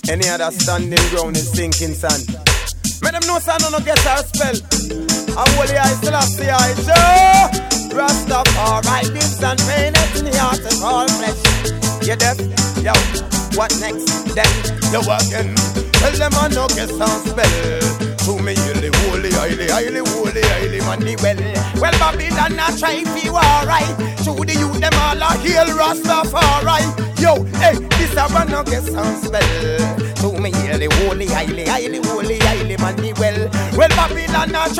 Any other standing ground is sinking sand. Make them know son no get our spell. I holy I still have the eye Joe. Rastafari lives and reigneth in the heart of all flesh. You deaf? Yo, what next? Then you again. Tell them I no get some spell. To me holy, highly money well Babylon not try to be alright. To the youth them all a heal Rastafari. Yo, hey, this a run no get some spell. To me holy, highly money well Babylon not